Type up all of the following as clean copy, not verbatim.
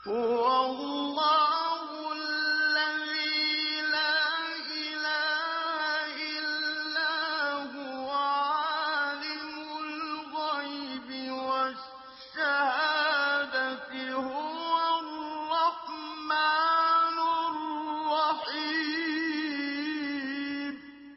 هو الله الذي لا إله إلا هو عالم الغيب والشهادة هو الرحمن الرحيم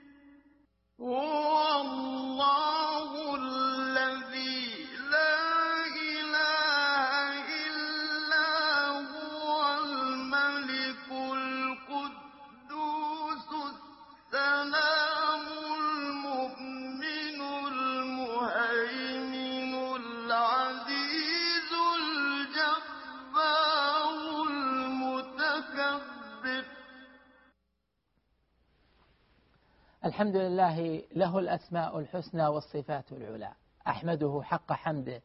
هو الله الذي لا إله إلا هو الملك القدوس السلام المؤمن المهيمن العزيز الجبار المتكبر. الحمد لله له الأسماء الحسنى والصفات العلى، أحمده حق حمده،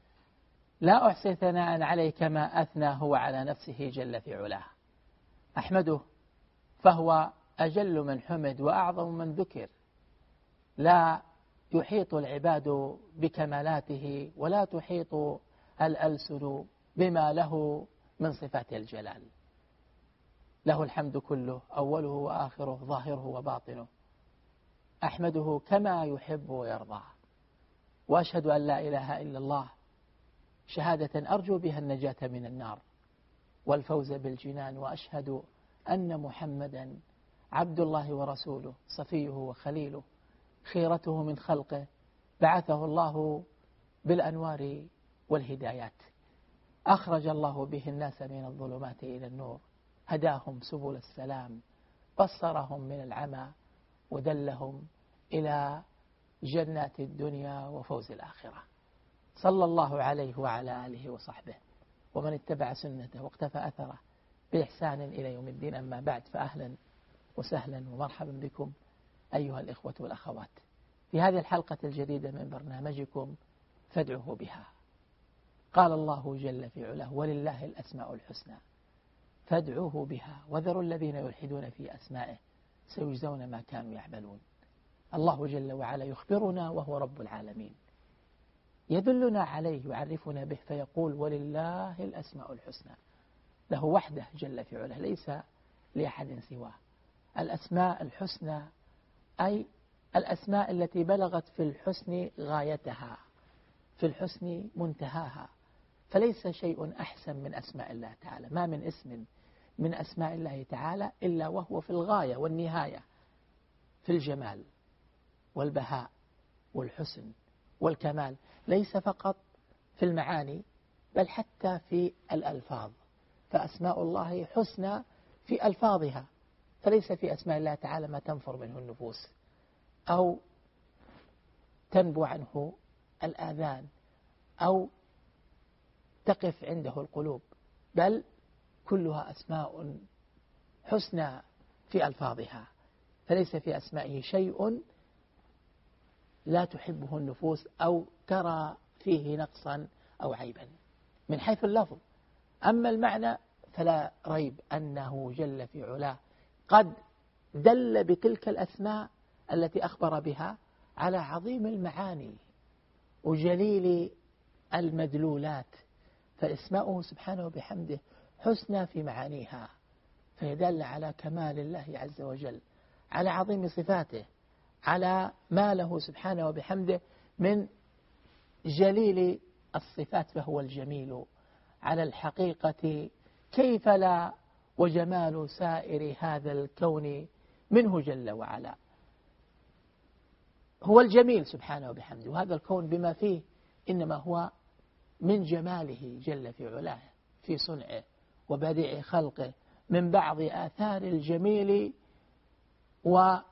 لا أحصي ثناء عليه كما أثنى هو على نفسه جل في علاه. أحمده فهو أجل من حمد وأعظم من ذكر، لا يحيط العباد بكمالاته ولا تحيط الألسن بما له من صفات الجلال. له الحمد كله، أوله وآخره، ظاهره وباطنه. أحمده كما يحب ويرضى، وأشهد أن لا إله إلا الله شهادة أرجو بها النجاة من النار والفوز بالجنان، وأشهد أن محمدا عبد الله ورسوله، صفيه وخليله، خيرته من خلقه، بعثه الله بالأنوار والهدايات، أخرج الله به الناس من الظلمات إلى النور، هداهم سبل السلام، بصرهم من العمى، ودلهم إلى جنات الدنيا وفوز الآخرة. صلى الله عليه وعلى آله وصحبه ومن اتبع سنته واقتفى أثره بإحسان إلى يوم الدين. أما بعد، فأهلا وسهلا ومرحبا بكم أيها الإخوة والأخوات في هذه الحلقة الجديدة من برنامجكم فادعوه بها. قال الله جل في علاه: ولله الأسماء الحسنى فادعوه بها وذروا الذين يلحدون في أسمائه سيجزون ما كانوا يعملون. الله جل وعلا يخبرنا وهو رب العالمين، يدلنا عليه ويعرفنا به، فيقول: ولله الأسماء الحسنى، له وحده جل في علاه، ليس لأحد سواه. الأسماء الحسنى أي الأسماء التي بلغت في الحسن غايتها، في الحسن منتهاها، فليس شيء أحسن من أسماء الله تعالى. ما من اسم من أسماء الله تعالى إلا وهو في الغاية والنهاية، في الجمال والبهاء والحسن والكمال، ليس فقط في المعاني بل حتى في الألفاظ. فأسماء الله حسنى في ألفاظها، فليس في أسماء الله تعالى ما تنفر منه النفوس أو تنبو عنه الآذان أو تقف عنده القلوب، بل كلها أسماء حسنى في ألفاظها، فليس في أسمائه شيء لا تحبه النفوس أو ترى فيه نقصا أو عيبا من حيث اللفظ. أما المعنى فلا ريب أنه جل في علاه قد دل بتلك الأسماء التي أخبر بها على عظيم المعاني وجليل المدلولات، فإسماؤه سبحانه وبحمده حسنى في معانيها، فيدل على كمال الله عز وجل، على عظيم صفاته، على ما له سبحانه وبحمده من جليل الصفات، فهو الجميل على الحقيقة كيف لا، وجمال سائر هذا الكون منه جل وعلا. هو الجميل سبحانه وبحمده، وهذا الكون بما فيه إنما هو من جماله جل في علاه، في صنعه وبديع خلقه، من بعض آثار الجميل وصنعه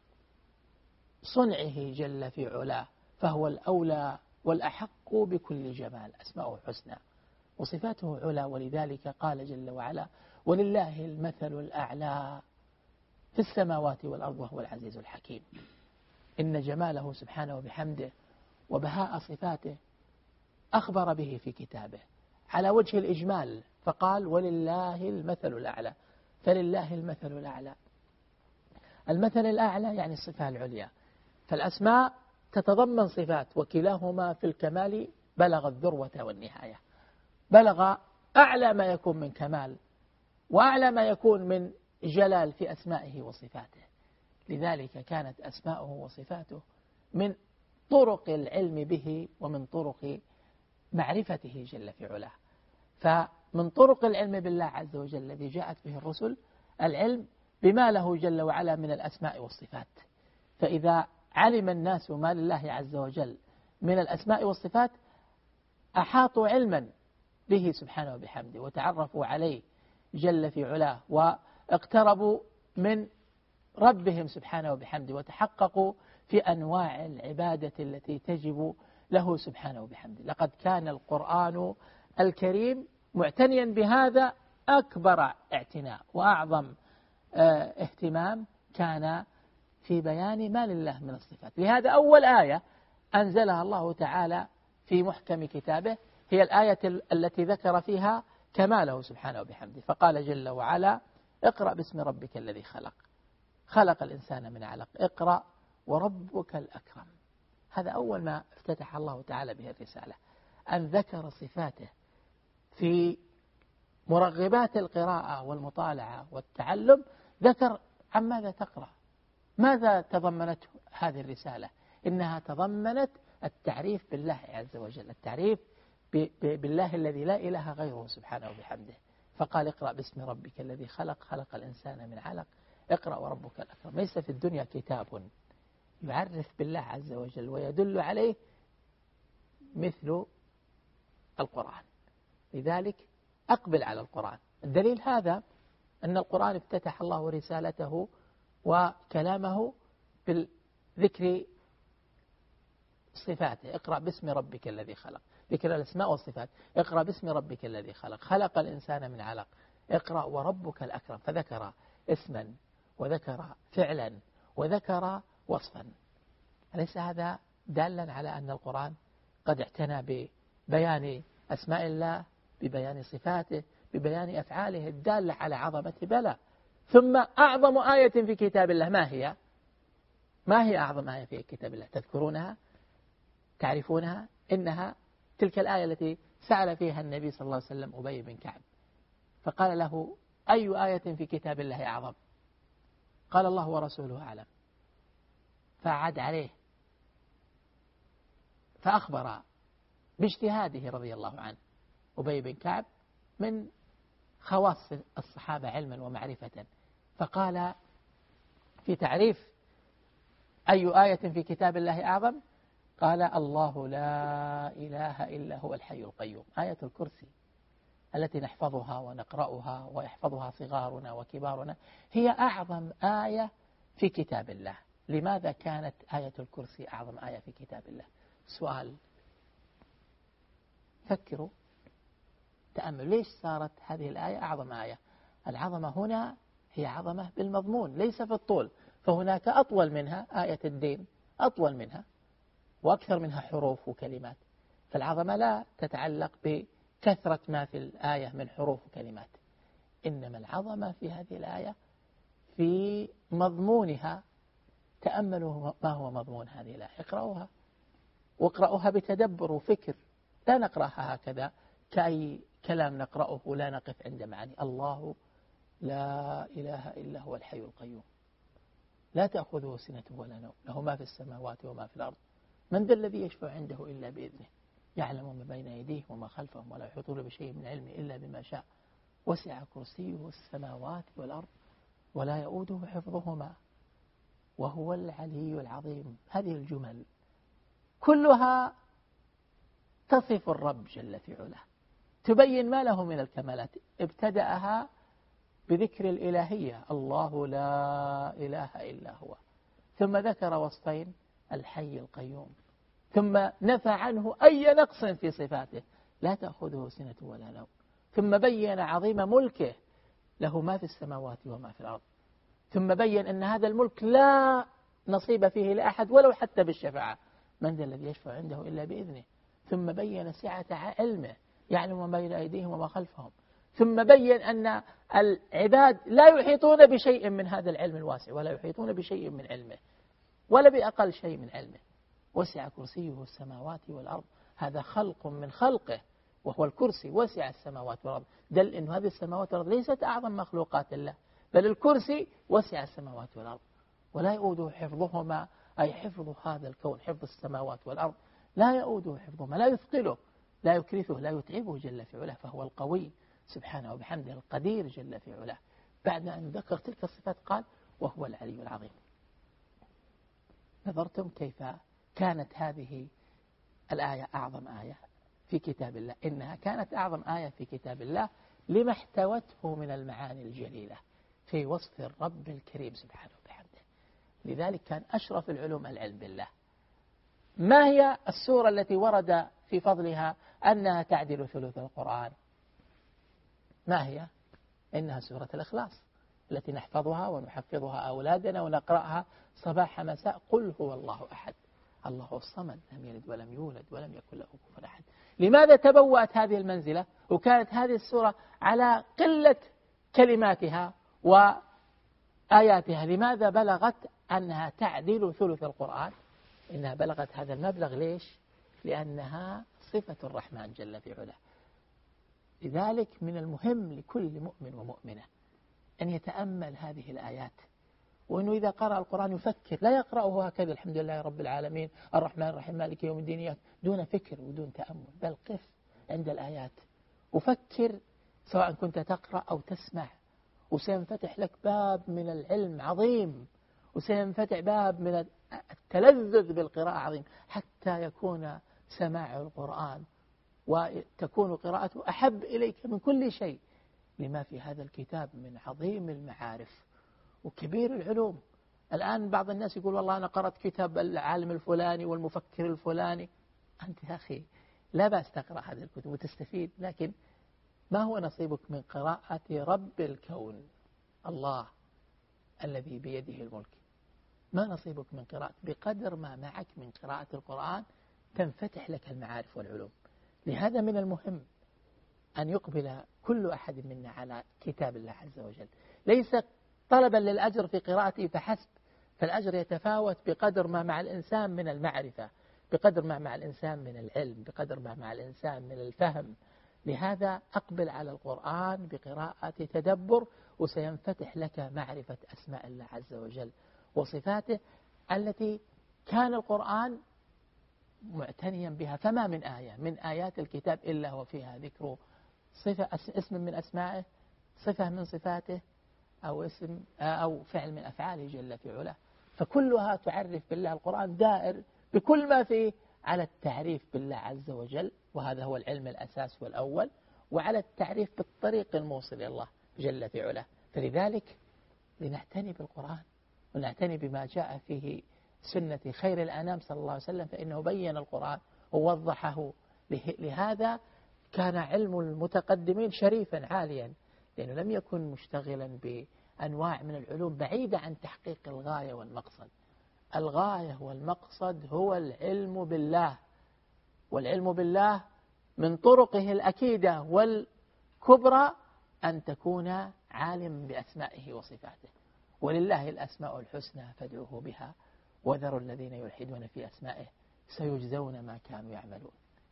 جل في علاه، فهو الأولى والأحق بكل جمال. أسماءه حسنى وصفاته علا، ولذلك قال جل وعلا: ولله المثل الأعلى في السماوات والأرض وهو العزيز الحكيم. إن جماله سبحانه وبحمده وبهاء صفاته أخبر به في كتابه على وجه الإجمال، فقال: ولله المثل الأعلى. فلله المثل الأعلى، المثل الأعلى يعني الصفة العليا، فالأسماء تتضمن صفات، وكلاهما في الكمال بلغ الذروة والنهاية. بلغ أعلى ما يكون من كمال وأعلى ما يكون من جلال في أسمائه وصفاته. لذلك كانت أسماؤه وصفاته من طرق العلم به ومن طرق معرفته جل في علاه. فمن طرق العلم بالله عز وجل الذي جاءت به الرسل العلم بما له جل وعلا من الأسماء والصفات. فإذا علم الناس ما لله عز وجل من الأسماء والصفات أحاطوا علما به سبحانه وبحمده وتعرفوا عليه جل في علاه واقتربوا من ربهم سبحانه وبحمده وتحققوا في أنواع العبادة التي تجب له سبحانه وبحمده. لقد كان القرآن الكريم معتنيا بهذا أكبر اعتناء وأعظم اهتمام كان في بيان ما لله من الصفات. لهذا أول آية أنزلها الله تعالى في محكم كتابه هي الآية التي ذكر فيها كماله سبحانه وبحمده، فقال جل وعلا: اقرأ باسم ربك الذي خلق، خلق الإنسان من علق، اقرأ وربك الأكرم. هذا أول ما افتتح الله تعالى به الرسالة، أن ذكر صفاته في مرغبات القراءة والمطالعة والتعلم. ذكر عن ماذا تقرأ، ماذا تضمنته هذه الرسالة. إنها تضمنت التعريف بالله عز وجل، التعريف بالله الذي لا إله غيره سبحانه وبحمده. فقال: اقرأ باسم ربك الذي خلق، خلق الإنسان من علق، اقرأ وربك الأكرم. ليس في الدنيا كتاب يعرف بالله عز وجل ويدل عليه مثل القرآن. لذلك أقبل على القرآن. الدليل هذا أن القرآن افتتح الله رسالته وكلامه بالذكر صفاته. اقرأ باسم ربك الذي خلق، ذكر الأسماء والصفات. اقرأ باسم ربك الذي خلق، خلق الإنسان من علق، اقرأ وربك الأكرم. فذكر اسما وذكر فعلا وذكر وصفا. أليس هذا دالا على أن القرآن قد اعتنى ببيان أسماء الله، ببيان صفاته، ببيان أفعاله الدالة على عظمة؟ بلى. ثم أعظم آية في كتاب الله ما هي؟ ما هي أعظم آية في كتاب الله؟ تذكرونها؟ تعرفونها؟ إنها تلك الآية التي سأل فيها النبي صلى الله عليه وسلم أبي بن كعب، فقال له: أي آية في كتاب الله أعظم؟ قال: الله ورسوله أعلم. فعاد عليه فأخبر باجتهاده رضي الله عنه. أبي بن كعب من خواص الصحابة علما ومعرفة، فقال في تعريف أي آية في كتاب الله أعظم؟ قال: الله لا إله إلا هو الحي القيوم. آية الكرسي التي نحفظها ونقرأها ويحفظها صغارنا وكبارنا هي أعظم آية في كتاب الله. لماذا كانت آية الكرسي أعظم آية في كتاب الله؟ سؤال، فكروا، تأمل، ليش صارت هذه الآية أعظم آية؟ العظمة هنا هي عظمة بالمضمون ليس في الطول، فهناك أطول منها، آية الدين أطول منها وأكثر منها حروف وكلمات، فالعظمة لا تتعلق بكثرة ما في الآية من حروف وكلمات، إنما العظمة في هذه الآية في مضمونها. تأملوا ما هو مضمون هذه الآية، اقرأوها واقرأوها بتدبر وفكر، لا نقرأها هكذا كأي كلام نقرأه ولا نقف عند معاني. الله لا إله إلا هو الحي القيوم، لا تأخذه سنة ولا نوم، له ما في السماوات وما في الأرض، من ذا الذي يشفع عنده إلا بإذنه، يعلم ما بين أيديهم وما خلفهم ولا يحيطون بشيء من علمه إلا بما شاء، وسع كرسيه السماوات والأرض ولا يؤوده حفظهما وهو العلي العظيم. هذه الجمل كلها تصف الرب جل في علاه، تبين ما له من الكمالات. ابتدأها بذكر الإلهية، الله لا إله إلا هو، ثم ذكر وصفين، الحي القيوم، ثم نفى عنه أي نقص في صفاته، لا تأخذه سنة ولا نوم، ثم بين عظيم ملكه، له ما في السماوات وما في الأرض، ثم بين أن هذا الملك لا نصيب فيه لأحد ولو حتى بالشفاعة، من ذا الذي يشفع عنده إلا بإذنه، ثم بين سعة علمه، يعلم ما بين أيديهم وما خلفهم، ثم بين أن العباد لا يحيطون بشيء من هذا العلم الواسع ولا يحيطون بشيء من علمه ولا بأقل شيء من علمه، وسع كرسيه السماوات والأرض، هذا خلق من خلقه وهو الكرسي، وسع السماوات والأرض، دل أن هذه السماوات والأرض ليست أعظم مخلوقات الله، بل الكرسي وسع السماوات والأرض ولا يؤوده حفظهما، أي حفظ هذا الكون، حفظ السماوات والأرض لا يؤوده حفظهما، لا يثقله، لا يكرثه، لا يتعبه جل في علاه، فهو القوي سبحانه وبحمده، القدير جل في علاه. بعد أن ذكر تلك الصفات قال وهو العلي العظيم. نظرتم كيف كانت هذه الآية أعظم آية في كتاب الله، إنها كانت أعظم آية في كتاب الله لما احتوته من المعاني الجليلة في وصف الرب الكريم سبحانه وبحمده. لذلك كان أشرف العلوم العلم بالله. ما هي السورة التي ورد في فضلها أنها تعدل ثلث القرآن؟ ما هي؟ إنها سورة الإخلاص التي نحفظها ونحفظها أولادنا ونقرأها صباح مساء. قل هو الله أحد الله الصمد لم يلد ولم يولد ولم يكن له كفوا أحد. لماذا تبوأت هذه المنزلة وكانت هذه السورة على قلة كلماتها وآياتها؟ لماذا بلغت أنها تعدل ثلث القرآن؟ إنها بلغت هذا المبلغ ليش؟ لأنها صفة الرحمن جل في علاه. لذلك من المهم لكل مؤمن ومؤمنة أن يتأمل هذه الآيات، وأنه إذا قرأ القرآن يفكر، لا يقرأه هكذا الحمد لله رب العالمين الرحمن الرحيم مالك يوم الدين دون فكر ودون تأمل، بل قف عند الآيات وفكر سواء كنت تقرأ أو تسمع، وسينفتح لك باب من العلم عظيم، وسينفتح باب من التلذذ بالقراءة عظيم، حتى يكون سماع القرآن وتكون قراءته أحب إليك من كل شيء، لما في هذا الكتاب من عظيم المعارف وكبير العلوم. الآن بعض الناس يقول والله أنا قرأت كتاب العالم الفلاني والمفكر الفلاني. أنت يا أخي لا بأس تقرأ هذه الكتب وتستفيد، لكن ما هو نصيبك من قراءة رب الكون الله الذي بيده الملك؟ ما نصيبك من قراءة؟ بقدر ما معك من قراءة القرآن تنفتح لك المعارف والعلوم. لهذا من المهم أن يقبل كل أحد منا على كتاب الله عز وجل، ليس طلبا للأجر في قراءته فحسب، فالأجر يتفاوت بقدر ما مع الإنسان من المعرفة، بقدر ما مع الإنسان من العلم، بقدر ما مع الإنسان من الفهم. لهذا أقبل على القرآن بقراءة تدبر، وسينفتح لك معرفة أسماء الله عز وجل وصفاته التي كان القرآن معتنيا بها. فما من آية من آيات الكتاب إلا وفيها ذكر صفة، اسم من أسمائه، صفة من صفاته، أو اسم أو فعل من أفعاله جل في علاه. فكلها تعرف بالله. القرآن دائر بكل ما فيه على التعريف بالله عز وجل، وهذا هو العلم الأساس والأول، وعلى التعريف بالطريق الموصل إلى الله جل في علاه. فلذلك لنعتني بالقرآن ونعتني بما جاء فيه سنة خير الأنام صلى الله عليه وسلم، فإنه بين القرآن ووضحه. لهذا كان علم المتقدمين شريفا عاليا، لأنه لم يكن مشتغلا بأنواع من العلوم بعيدة عن تحقيق الغاية والمقصد. الغاية والمقصد هو العلم بالله، والعلم بالله من طرقه الأكيدة والكبرى أن تكون عالم بأسمائه وصفاته. ولله الأسماء الحسنى فادعوه بها وذروا الذين يلحدون في أسمائه سيجزون ما كانوا يعملون.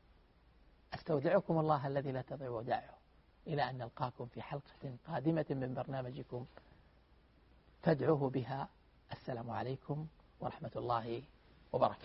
أستودعكم الله الذي لا تضيع ودائعه، إلى أن نلقاكم في حلقة قادمة من برنامجكم فادعوه بها. السلام عليكم ورحمة الله وبركاته.